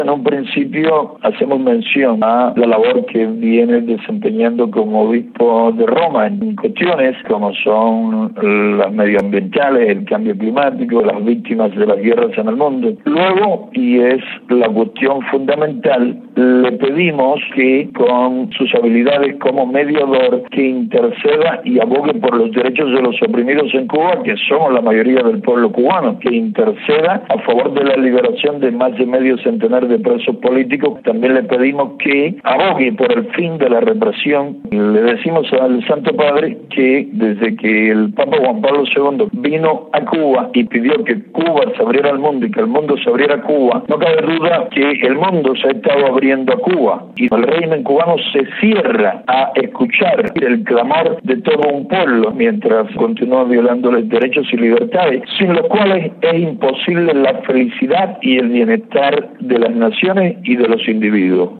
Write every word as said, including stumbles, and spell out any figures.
En un principio hacemos mención a la labor que viene desempeñando como obispo de Roma en cuestiones como son las medioambientales, el cambio climático, las víctimas de las guerras en el mundo. Luego, y es la cuestión fundamental, le pedimos que con sus habilidades como mediador que interceda y abogue por los derechos de los oprimidos en Cuba, que somos la mayoría del pueblo cubano, que interceda a favor de la liberación de más de medio centenar de presos políticos. También le pedimos que abogue por el fin de la represión. Le decimos al Santo Padre que desde que el Papa Juan Pablo segundo vino a Cuba y pidió que Cuba se abriera al mundo y que el mundo se abriera a Cuba, no cabe duda que el mundo se ha estado abriendo a Cuba y el régimen cubano se cierra a escuchar el clamor de todo un pueblo mientras continúa violando los derechos y libertades, sin los cuales es imposible la felicidad y el bienestar de las naciones y de los individuos.